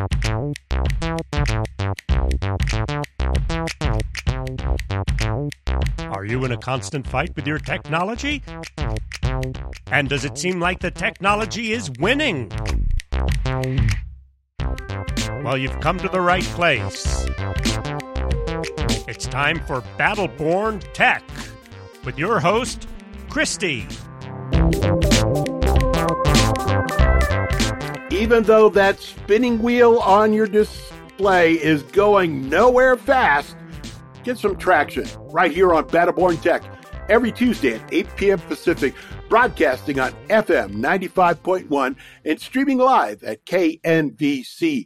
Are you in a constant fight with your technology? And does it seem like the technology is winning? Well, you've come to the right place. It's time for Battleborn Tech with your host, Christy. Even though that spinning wheel on your display is going nowhere fast, get some traction right here on Battleborn Tech every Tuesday at 8 p.m. Pacific, broadcasting on FM 95.1 and streaming live at knvc.org.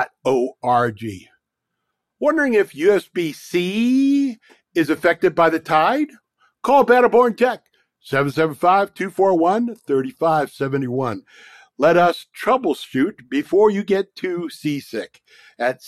Wondering if USB-C is affected by the tide? Call Battleborn Tech, 775-241-3571. Let us troubleshoot before you get too seasick at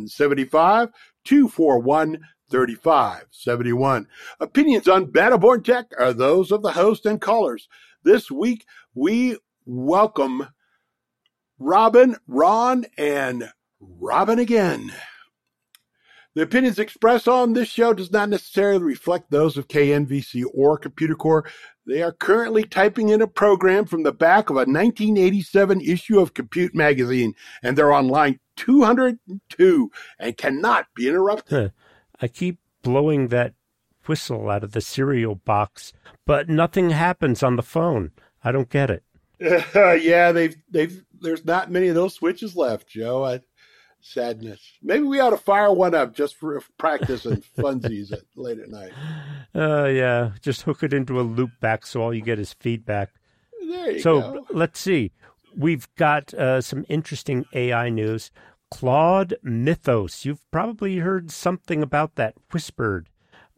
775-241-3571. Opinions on Battleborn Tech are those of the host and callers. This week, we welcome Robin, Ron, and Robin again. The opinions expressed on this show does not necessarily reflect those of KNVC or Computer Core. They are currently typing in a program from the back of a 1987 issue of Compute magazine, and they're on line 202 and cannot be interrupted. I keep blowing that whistle out of the cereal box, but nothing happens on the phone. I don't get it. Yeah, there's not many of those switches left, Joe. Sadness. Maybe we ought to fire one up just for practice and funsies late at night. Yeah, just hook it into a loop back so all you get is feedback. There you go. go. Let's see. We've got some interesting AI news. Claude Mythos. You've probably heard something about that whispered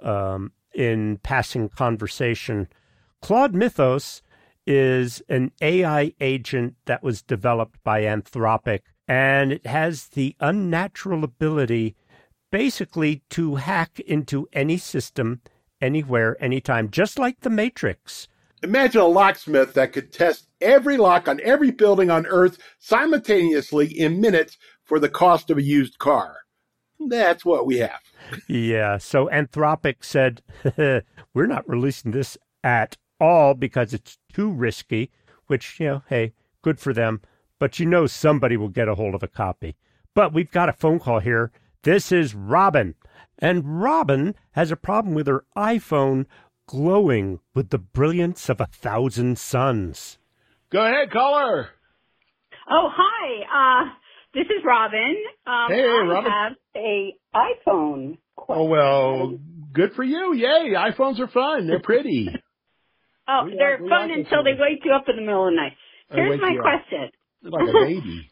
in passing conversation. Claude Mythos is an AI agent that was developed by Anthropic, and it has the unnatural ability basically to hack into any system, anywhere, anytime, just like the Matrix. Imagine a locksmith that could test every lock on every building on Earth simultaneously in minutes for the cost of a used car. That's what we have. Yeah, so Anthropic said, we're not releasing this at all because it's too risky, which, hey, good for them. But somebody will get a hold of a copy. But we've got a phone call here. This is Robin. And Robin has a problem with her iPhone glowing with the brilliance of 1,000 suns. Go ahead, caller. Oh, hi. This is Robin. Hey, Robin. I have a iPhone question. Oh, well, good for you. Yay, iPhones are fun. They're pretty. They're fun until they wake you up in the middle of the night. Here's my question. Like a baby.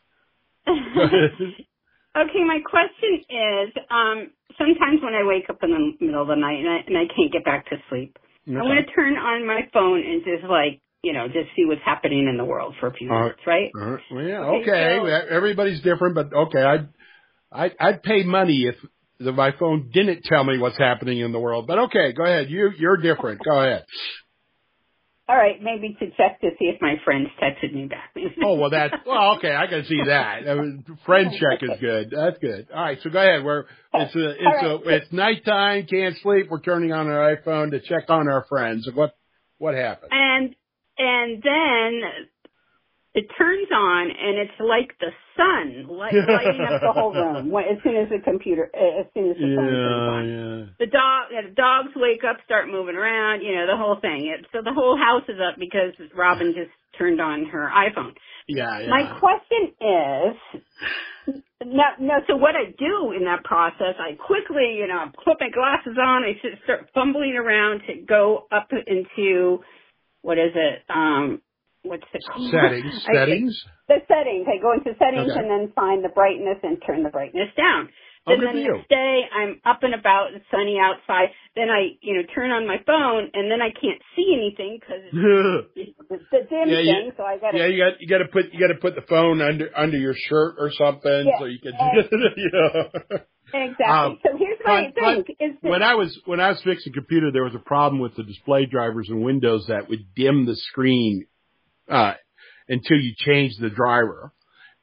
Okay, my question is, sometimes when I wake up in the middle of the night and I can't get back to sleep, okay, I'm going to turn on my phone and just just see what's happening in the world for a few minutes, right? Okay. Everybody's different, but okay, I'd pay money if my phone didn't tell me what's happening in the world. But okay, go ahead. You're different. Go ahead. All right, maybe to check to see if my friends texted me back. Okay, I can see that. Friend check is good. That's good. All right, so go ahead. It's nighttime, can't sleep. We're turning on our iPhone to check on our friends. What happened? And then it turns on, and it's like the sun lighting up the whole room as soon as the phone turns on. Yeah. The dogs wake up, start moving around, the whole thing. So the whole house is up because Robin just turned on her iPhone. Yeah. My question is, so what I do in that process, I quickly, put my glasses on, I start fumbling around to go up into, what is it, what's it called? Settings. The settings. I go into settings and then find the brightness and turn the brightness down. Then the next day I'm up and about, it's sunny outside. Then I, turn on my phone and then I can't see anything because it's the dim thing. So I got to. Yeah, you got to put the phone under your shirt or something so you can. Exactly. So here's my thing. When I was fixing a computer, there was a problem with the display drivers in Windows that would dim the screen until you change the driver.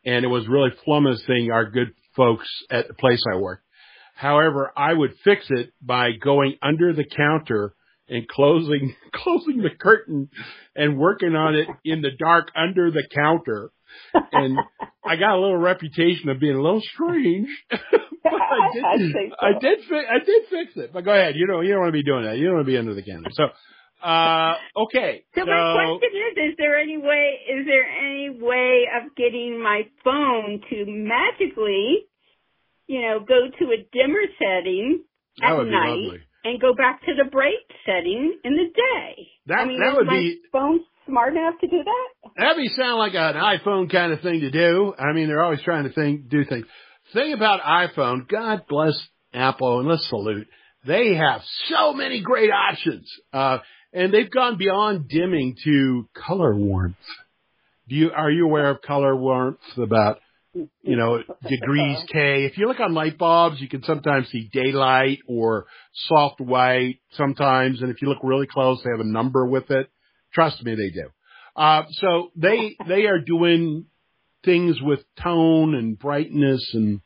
and it was really flummoxing our good folks at the place I worked. However, I would fix it by going under the counter and closing the curtain and working on it in the dark under the counter. And I got a little reputation of being a little strange. But I did fix it. But go ahead. You don't want to be doing that. You don't want to be under the counter. So, okay. So my question is there any way of getting my phone to magically, go to a dimmer setting at night and go back to the bright setting in the day? That would be phone smart enough to do that? That'd sound like an iPhone kind of thing to do. I mean, they're always trying to do things. Thing about iPhone, God bless Apple, and let's salute. They have so many great options, and they've gone beyond dimming to color warmth. Are you aware of color warmth? About degrees K. If you look on light bulbs, you can sometimes see daylight or soft white sometimes, and if you look really close, they have a number with it. Trust me, they do. So they are doing things with tone and brightness and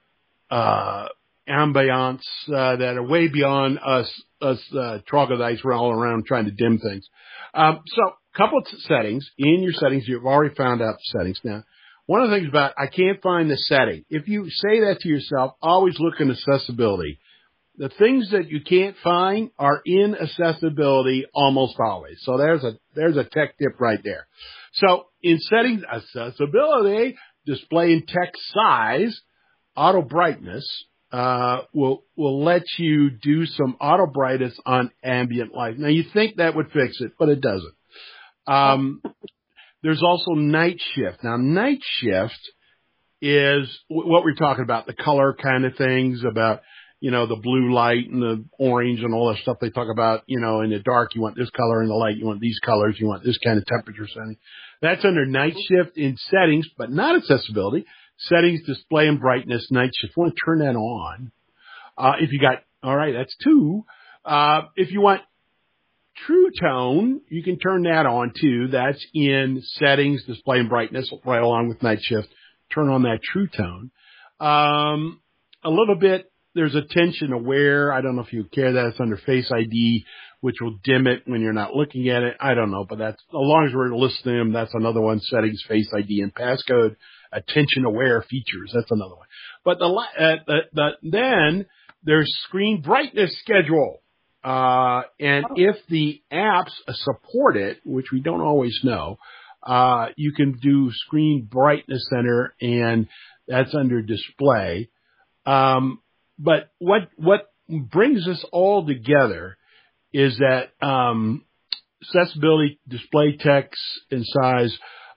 ambiance that are way beyond us troglodytes rolling around trying to dim things. So couple of settings. In your settings, you've already found out the settings now. One of the things about I can't find the setting. If you say that to yourself, always look in accessibility. The things that you can't find are in accessibility almost always. So there's a tech tip right there. So in settings, accessibility, display and text size, auto brightness, will let you do some auto brightness on ambient light. Now you think that would fix it, but it doesn't. There's also night shift. Now night shift is what we're talking about, the color kind of things about, the blue light and the orange and all that stuff they talk about, in the dark, you want this color, in the light, you want these colors, you want this kind of temperature setting. That's under night shift in settings, but not accessibility. Settings, display and brightness, night shift. You want to turn that on. That's 2. If you want true tone, you can turn that on too. That's in settings, display and brightness, right along with night shift. Turn on that true tone. A little bit, there's attention aware. I don't know if you care that. It's under Face ID, which will dim it when you're not looking at it. I don't know, but that's, as long as we're listing them, that's another one. Settings, Face ID, and passcode. Attention aware features. That's another one. But then there's screen brightness schedule. If the apps support it, which we don't always know, you can do screen brightness center, and that's under display. But what brings us all together is that accessibility, display text and size.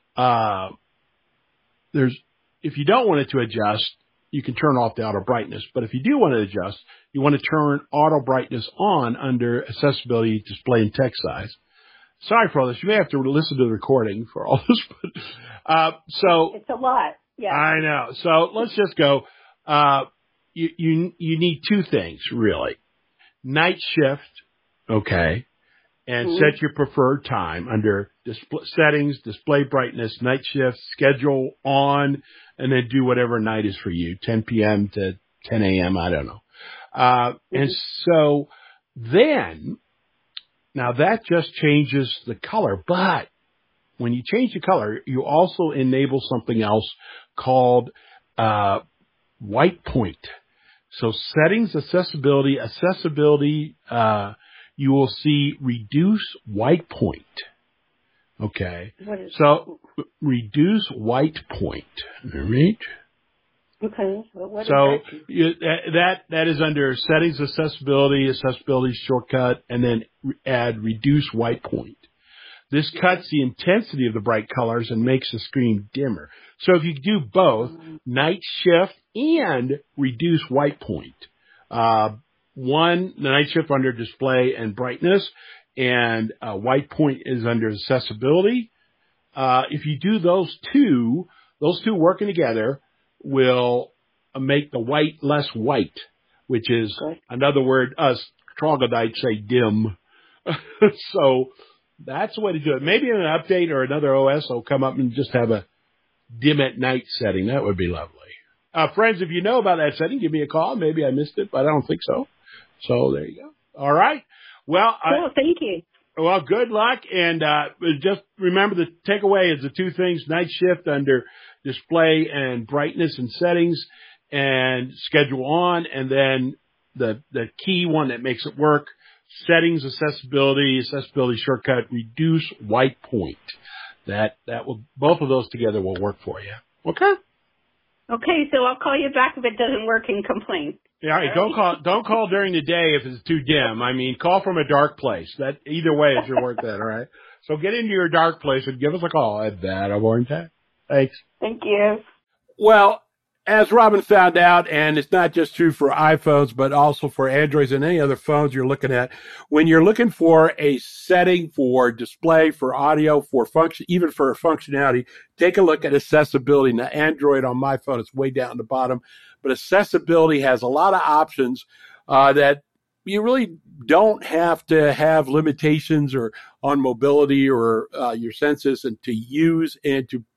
If you don't want it to adjust, you can turn off the auto brightness. But if you do want to adjust, you want to turn auto brightness on under accessibility, display and text size. Sorry for all this. You may have to listen to the recording for all this, but so it's a lot. Yeah, I know. So let's just go. You need 2 things really: night shift, okay, and set your preferred time under settings, display brightness, night shift, schedule on, and then do whatever night is for you, 10 p.m. to 10 a.m. I don't know. And so then, now that just changes the color, but when you change the color, you also enable something else called white point. So settings, accessibility, you will see reduce white point. Okay. So reduce white point. All right. Okay. Well, that is under settings, accessibility shortcut, and then add reduce white point. This cuts the intensity of the bright colors and makes the screen dimmer. So if you do both, night shift and reduce white point. The night shift under display and brightness, and white point is under accessibility. If you do those two working together will make the white less white, which is another word us troglodytes say dim. So that's the way to do it. Maybe in an update or another OS will come up and just have a dim at night setting. That would be lovely. Friends, if you know about that setting, give me a call. Maybe I missed it, but I don't think so. So there you go. All right. Well, cool. Thank you. Well, good luck. And just remember the takeaway is the two things: night shift under display and brightness and settings, and schedule on. And then the key one that makes it work: settings, accessibility shortcut, reduce white point. That will, both of those together will work for you. Okay. Okay, so I'll call you back if it doesn't work and complain. Yeah, don't call during the day if it's too dim. I mean, call from a dark place. That either way it should work then, all right? So get into your dark place and give us a call at Battleborn Tech. Thanks. Thank you. Well, as Robin found out, and it's not just true for iPhones, but also for Androids and any other phones you're looking at, when you're looking for a setting for display, for audio, for function, even for functionality, take a look at accessibility. Now, Android on my phone, it's way down at the bottom, but accessibility has a lot of options that you really don't have to have limitations or on mobility or your senses and to use and to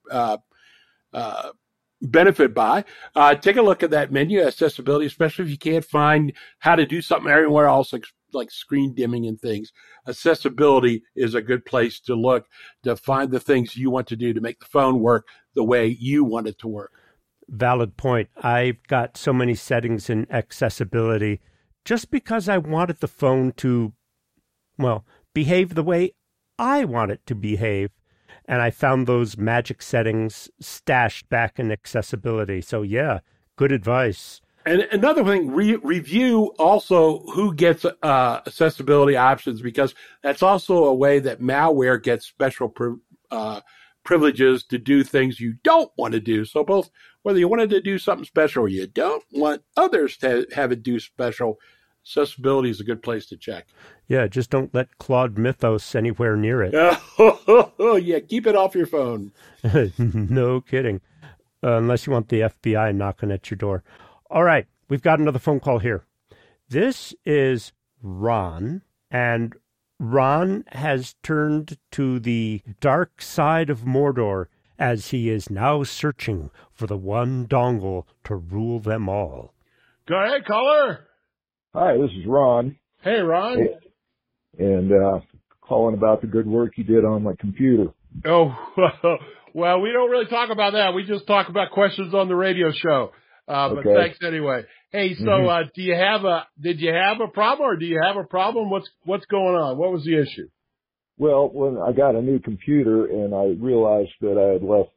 benefit by. Take a look at that menu, accessibility, especially if you can't find how to do something everywhere else, like screen dimming and things. Accessibility is a good place to look to find the things you want to do to make the phone work the way you want it to work. Valid point. I've got so many settings in accessibility just because I wanted the phone to, well, behave the way I want it to behave. And I found those magic settings stashed back in accessibility. So, yeah, good advice. And another thing, review also who gets accessibility options, because that's also a way that malware gets special privileges to do things you don't want to do. So both whether you wanted to do something special or you don't want others to have it do special, accessibility is a good place to check. Yeah, just don't let Claude Mythos anywhere near it. Yeah, keep it off your phone. No kidding. Unless you want the FBI knocking at your door. All right, we've got another phone call here. This is Ron, and Ron has turned to the dark side of Mordor as he is now searching for the one dongle to rule them all. Go ahead, caller. Hi, this is Ron. Hey, Ron. And calling about the good work you did on my computer. Oh, well, we don't really talk about that. We just talk about questions on the radio show. But okay. Thanks anyway. Hey, so did you have a problem, or do you have a problem? What's going on? What was the issue? Well, when I got a new computer and I realized that I had left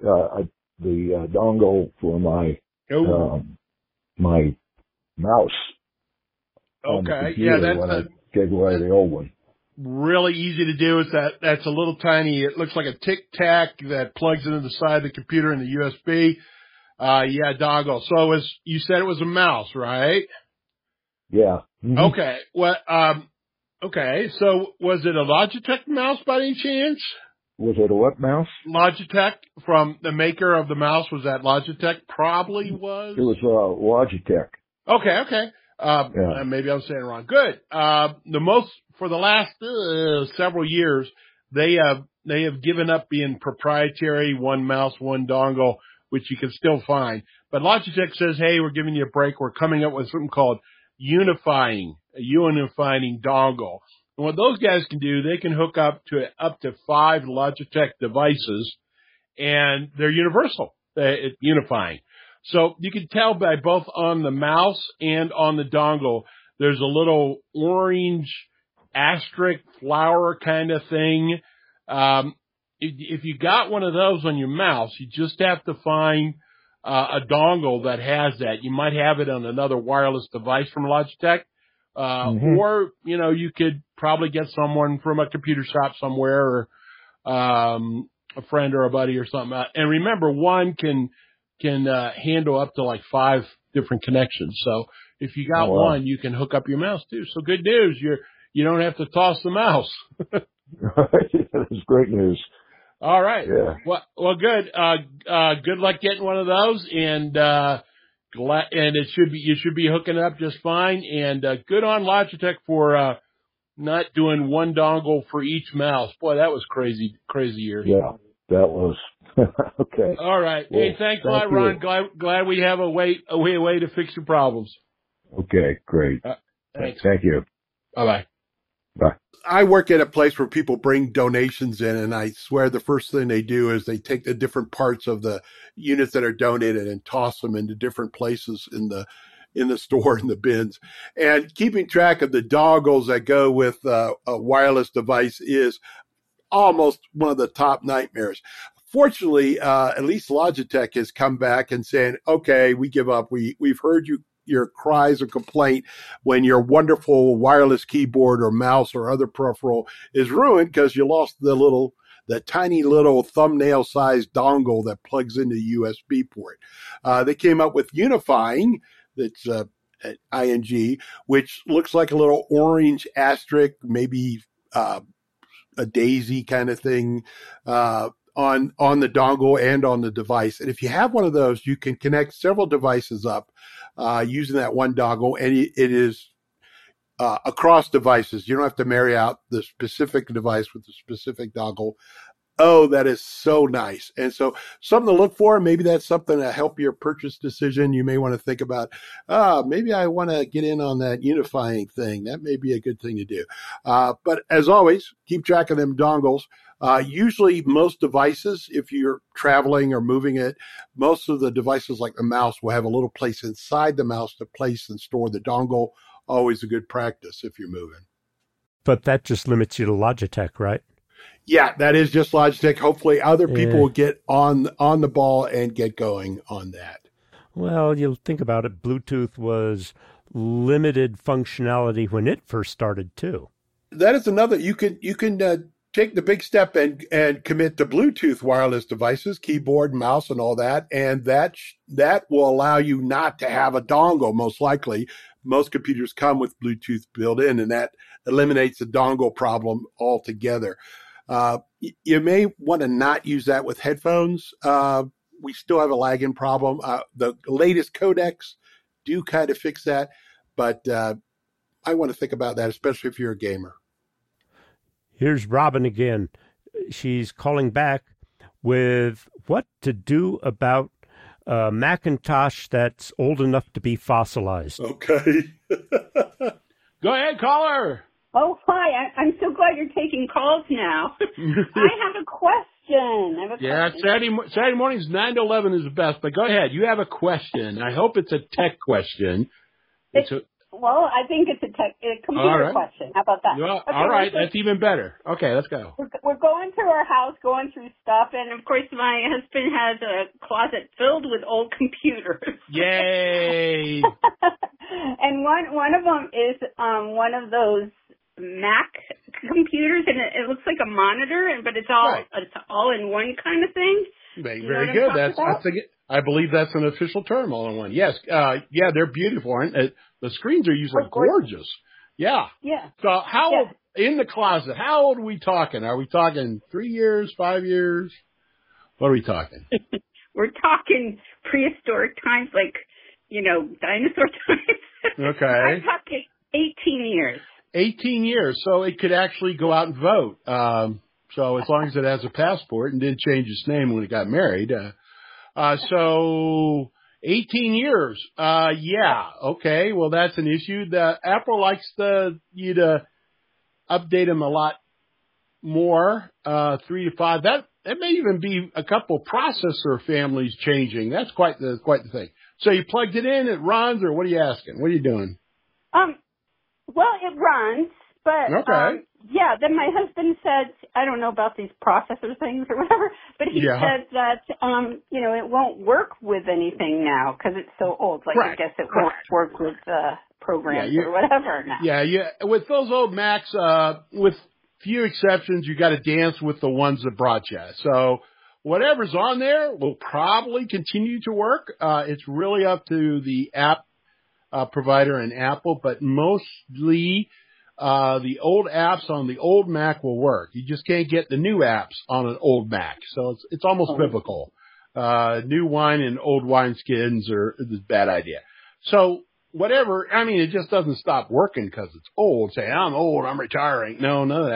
the dongle for my my mouse. Okay, yeah, I gave away the old one. Really easy to do. That's a little tiny. It looks like a Tic Tac that plugs into the side of the computer in the USB. Yeah, dongle. So you said it was a mouse, right? Yeah. Mm-hmm. Okay. Well, okay. So was it a Logitech mouse by any chance? Was it a what mouse? Logitech, from the maker of the mouse. Was that Logitech? Probably was. It was Logitech. Okay. Yeah. Maybe I'm saying it wrong. Good. For the last several years, they have given up being proprietary, one mouse, one dongle, which you can still find. But Logitech says, hey, we're giving you a break. We're coming up with something called a unifying dongle. And what those guys can do, they can hook up to 5 Logitech devices, and they're universal. It's unifying. So you can tell by both on the mouse and on the dongle, there's a little orange asterisk flower kind of thing. If you got one of those on your mouse, you just have to find a dongle that has that. You might have it on another wireless device from Logitech, or you could probably get someone from a computer shop somewhere, or a friend or a buddy or something. And remember, one can handle up to like 5 different connections. So if you got one, you can hook up your mouse too. So good news, you don't have to toss the mouse. That's great news. All right. Yeah. Well, good. Good luck getting one of those, and you should be hooking up just fine. And good on Logitech for not doing one dongle for each mouse. Boy, that was crazy year. Yeah, that was Okay. All right. Well, hey, thanks a lot, Ron. Glad we have a way to fix your problems. Okay, great. Thanks. Thank you. Bye-bye. Bye. I work at a place where people bring donations in, and I swear the first thing they do is they take the different parts of the units that are donated and toss them into different places in the store in the bins. And keeping track of the dongles that go with a wireless device is almost one of the top nightmares. Fortunately, at least Logitech has come back and saying, okay, we give up. We've heard your cries of complaint when your wonderful wireless keyboard or mouse or other peripheral is ruined because you lost the tiny little thumbnail sized dongle that plugs into the USB port. They came up with Unifying, that's at ING, which looks like a little orange asterisk, maybe a daisy kind of thing, on the dongle and on the device. And if you have one of those, you can connect several devices up using that one dongle, and it is across devices. You don't have to marry out the specific device with the specific dongle. Oh, that is so nice. And so something to look for. Maybe that's something to help your purchase decision. You may want to think about, maybe I want to get in on that Unifying thing. That may be a good thing to do. But as always, keep track of them dongles. Usually most devices, if you're traveling or moving it, most of the devices like the mouse will have a little place inside the mouse to place and store the dongle. Always a good practice if you're moving. But that just limits you to Logitech, right? Yeah, that is just Logitech. Hopefully other people will get on the ball and get going on that. Well, you'll think about it. Bluetooth was limited functionality when it first started, too. That is another. You can take the big step and commit to Bluetooth wireless devices, keyboard, mouse, and all that. And that will allow you not to have a dongle, most likely. Most computers come with Bluetooth built in, and that eliminates the dongle problem altogether. You may want to not use that with headphones. We still have a lagging problem. The latest codecs do kind of fix that, but I want to think about that, especially if you're a gamer. Here's Robin again. She's calling back with what to do about Macintosh that's old enough to be fossilized. Okay. Go ahead, caller. Oh, hi. I'm so glad you're taking calls now. I have a question. Yeah, Saturday mornings 9 to 11 is the best, but go ahead. You have a question. I hope it's a tech question. Well, I think it's a computer question. How about that? Well, okay, all right, that's even better. Okay, let's go. We're going through our house, going through stuff, and of course my husband has a closet filled with old computers. Yay! And one of them is one of those Mac computers, and it looks like a monitor, but it's all in one kind of thing. Very good. I believe that's an official term, all in one. Yes. Yeah, they're beautiful, aren't they? The screens are usually gorgeous. Yeah. Yeah. So old, in the closet, how old are we talking? Are we talking 3 years, 5 years? What are we talking? We're talking prehistoric times, like, dinosaur times. Okay. I'm talking 18 years. 18 years. So it could actually go out and vote. So as long as it has a passport and didn't change its name when it got married. So 18 years. Yeah. Okay. Well, that's an issue. Apple likes you to update them a lot more, 3 to 5. That may even be a couple processor families changing. That's quite the thing. So you plugged it in, it runs, or what are you asking? What are you doing? Well, it runs, but okay. Then my husband said, I don't know about these processor things or whatever, but he said that, it won't work with anything now because it's so old. Like, I guess it won't work with programs or whatever now. Yeah. With those old Macs, with few exceptions, you got to dance with the ones that brought you. So whatever's on there will probably continue to work. It's really up to the app provider and Apple, but mostly the old apps on the old Mac will work. You just can't get the new apps on an old Mac. So it's almost biblical. New wine and old wineskins is a bad idea. So whatever, it just doesn't stop working because it's old. Say, I'm old, I'm retiring. No, none of that.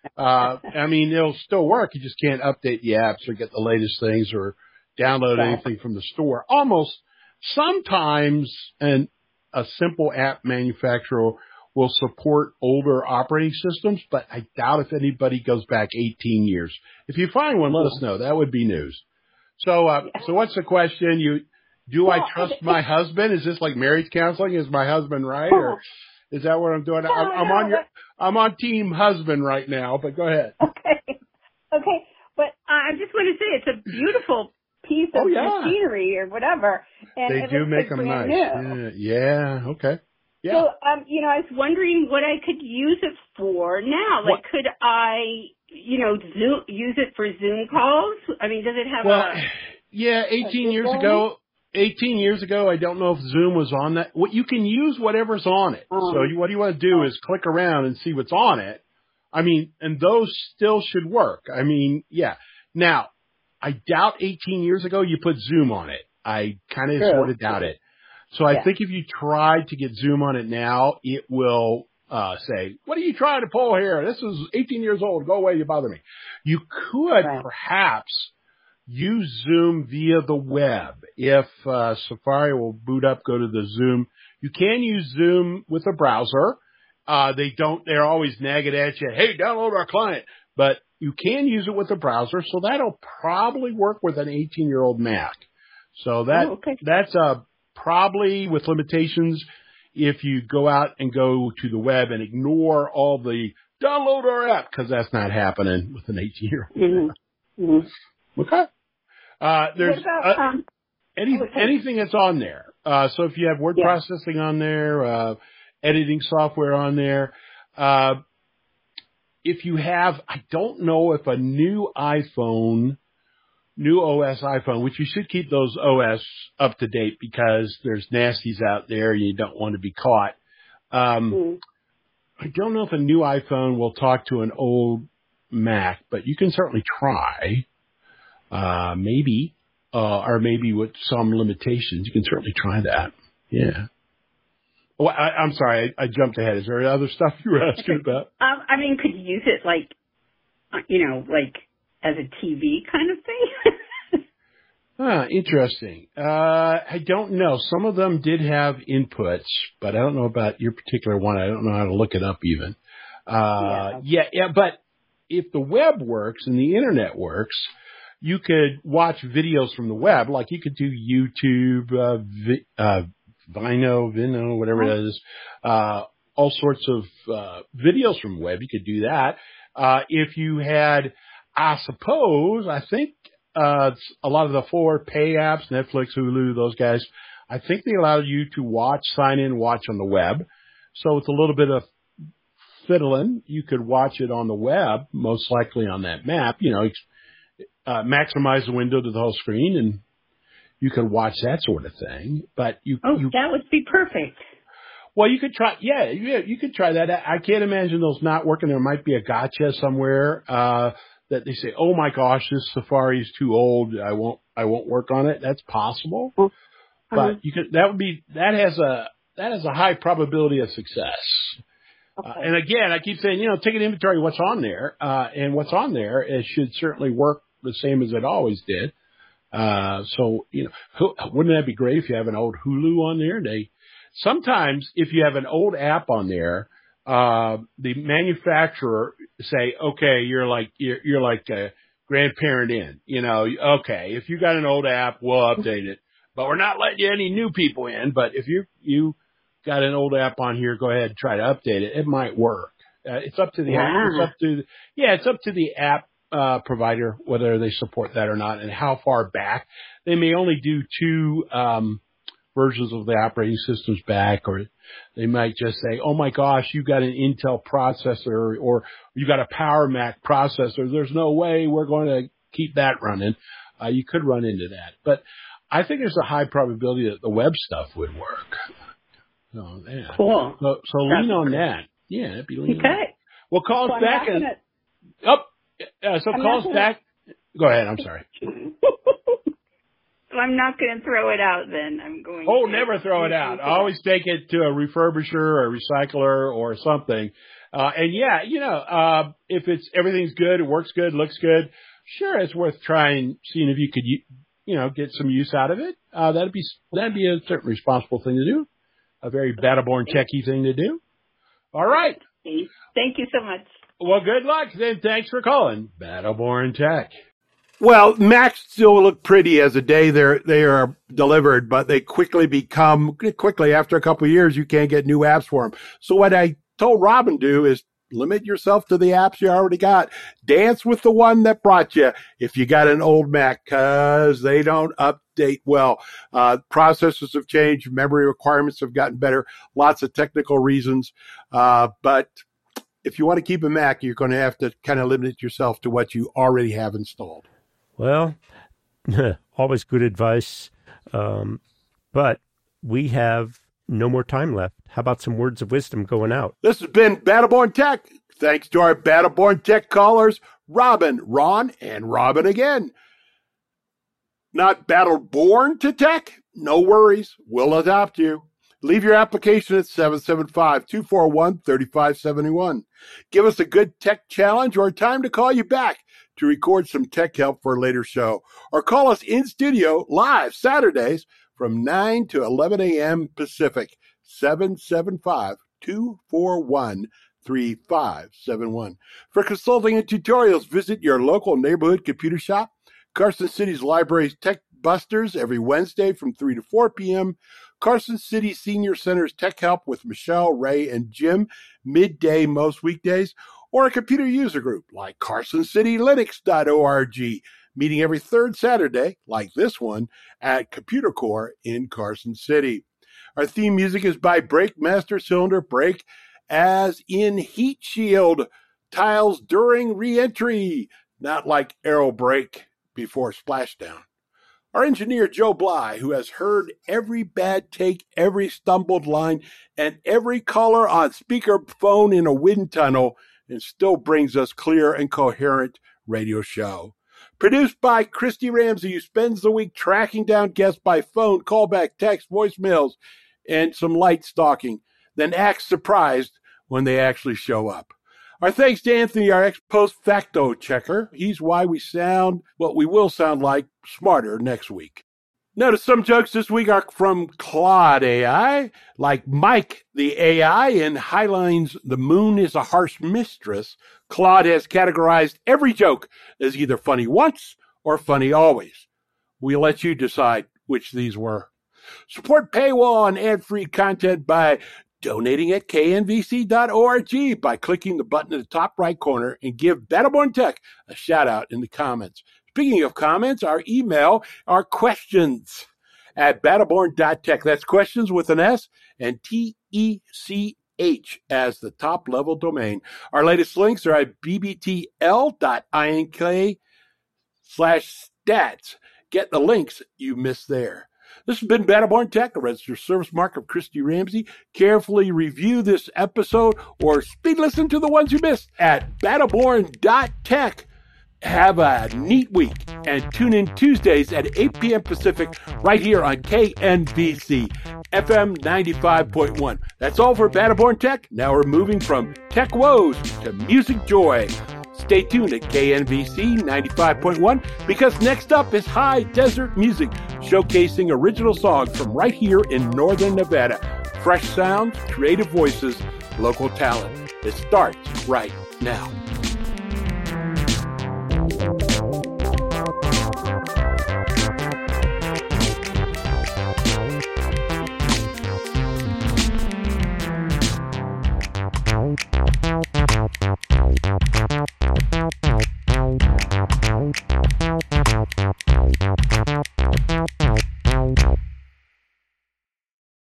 I mean, it'll still work. You just can't update the apps or get the latest things or download anything from the store. Almost sometimes a simple app manufacturer will support older operating systems, but I doubt if anybody goes back 18 years. If you find one, let us know. That would be news. So what's the question? Do I trust my husband? Is this like marriage counseling? Is my husband right? Or is that what I'm doing? I'm on team husband right now, but go ahead. Okay. But I just want to say it's a beautiful piece of machinery or whatever. And they do make them nice. Yeah. Okay. Yeah. So, I was wondering what I could use it for now. Like, could I, use it for Zoom calls? I mean, does it have yeah, 18 years ago, I don't know if Zoom was on that. You can use whatever's on it. So what you want to do is click around and see what's on it. I mean, and those still should work. I mean, yeah. Now, I doubt 18 years ago you put Zoom on it. I kind of sort of doubt it. So I think if you try to get Zoom on it now, it will say, what are you trying to pull here? This is 18 years old. Go away. You bother me. You could perhaps use Zoom via the web. If Safari will boot up, go to the Zoom. You can use Zoom with a browser. They're always nagging at you, hey, download our client. But you can use it with a browser, so that'll probably work with an 18-year-old Mac. So that's probably with limitations if you go out and go to the web and ignore all the download our app, because that's not happening with an 18-year-old. Mm-hmm. Okay. There's anything that's on there. So if you have word processing on there, editing software on there, if you have, I don't know if a new OS iPhone, which you should keep those OS up to date because there's nasties out there and you don't want to be caught. I don't know if a new iPhone will talk to an old Mac, but you can certainly try. Maybe with some limitations. You can certainly try that. Yeah. Oh, I'm sorry. I jumped ahead. Is there other stuff you were asking about? I mean, could you use it like as a TV kind of thing? Interesting. I don't know. Some of them did have inputs, but I don't know about your particular one. I don't know how to look it up even. But if the web works and the internet works, you could watch videos from the web, like you could do YouTube, Vino, whatever it is, all sorts of videos from the web. You could do that. If you had, I think a lot of the forward pay apps, Netflix, Hulu, those guys, I think they allow you to sign in, watch on the web. So it's a little bit of fiddling. You could watch it on the web, most likely on that map, maximize the window to the whole screen, and you could watch that sort of thing. But that would be perfect. Well, you could try. Yeah, you could try that. I can't imagine those not working. There might be a gotcha somewhere that they say, "Oh my gosh, this Safari is too old. I won't work on it." That's possible, but that has a high probability of success. And again, I keep saying, take an inventory of what's on there, and what's on there, it should certainly work the same as it always did. So, wouldn't that be great if you have an old Hulu on there? Sometimes if you have an old app on there, the manufacturer say, okay, you're like a grandparent in, okay, if you got an old app, we'll update it, but we're not letting any new people in. But if you got an old app on here, go ahead and try to update it. It might work. It's up to the app. It's up to the app provider whether they support that or not, and how far back. They may only do 2 versions of the operating systems back, or they might just say, oh my gosh, you got an Intel processor, or you got a Power Mac processor. There's no way we're going to keep that running. You could run into that, but I think there's a high probability that the web stuff would work. So, yeah. Cool. So lean on that. Yeah, that'd be lean. Okay. Well, call us back call us back. Go ahead. I'm sorry. I'm not going to throw it out then. I'm going never throw it out. Always take it to a refurbisher or a recycler or something. And yeah, if everything's good, it works good, looks good, sure, it's worth trying, seeing if you could, get some use out of it. That'd be a certain responsible thing to do. A very Battleborn techie thing to do. All right. Thank you so much. Well, good luck. Then thanks for calling Battleborn Tech. Well, Macs still look pretty as a day they are delivered, but they quickly after a couple of years, you can't get new apps for them. So what I told Robin do is limit yourself to the apps you already got. Dance with the one that brought you if you got an old Mac, because they don't update well. Processors have changed. Memory requirements have gotten better. Lots of technical reasons. But if you want to keep a Mac, you're going to have to kind of limit yourself to what you already have installed. Well, always good advice. But we have no more time left. How about some words of wisdom going out? This has been Battleborn Tech. Thanks to our Battleborn Tech callers, Robin, Ron, and Robin again. Not Battleborn to Tech? No worries. We'll adopt you. Leave your application at 775-241-3571. Give us a good tech challenge or a time to call you back to record some tech help for a later show. Or call us in studio live Saturdays from 9 to 11 a.m. Pacific, 775-241-3571. For consulting and tutorials, visit your local neighborhood computer shop. Carson City's Library's Tech Busters every Wednesday from 3 to 4 p.m. Carson City Senior Center's Tech Help with Michelle, Ray, and Jim, midday most weekdays, or a computer user group like CarsonCityLinux.org, meeting every third Saturday, like this one, at Computer Core in Carson City. Our theme music is by Breakmaster Cylinder Break, as in Heat Shield, tiles during re-entry, not like Aero Brake before splashdown. Our engineer, Joe Bly, who has heard every bad take, every stumbled line, and every caller on speakerphone in a wind tunnel, and still brings us clear and coherent radio show. Produced by Christy Ramsey, who spends the week tracking down guests by phone, callback, text, voicemails, and some light stalking, then acts surprised when they actually show up. Our thanks to Anthony, our ex-post facto checker. He's why we sound what we will sound like smarter next week. Notice some jokes this week are from Claude AI, like Mike the AI in Highline's The Moon is a Harsh Mistress. Claude has categorized every joke as either funny once or funny always. We'll let you decide which these were. Support paywall and ad-free content by donating at knvc.org by clicking the button in the top right corner and give Battleborn Tech a shout out in the comments. Speaking of comments, our email are questions at battleborn.tech. That's questions with an S and TECH as the top level domain. Our latest links are at bbtl.ink/stats. Get the links you missed there. This has been Battleborn Tech, a registered service mark of Christy Ramsey. Carefully review this episode or speed listen to the ones you missed at battleborn.tech. Have a neat week and tune in Tuesdays at 8 p.m. Pacific right here on KNVC FM 95.1. That's all for Battleborn Tech. Now we're moving from tech woes to music joy. Stay tuned at KNVC 95.1 because next up is High Desert Music, showcasing original songs from right here in Northern Nevada. Fresh sounds, creative voices, local talent. It starts right now.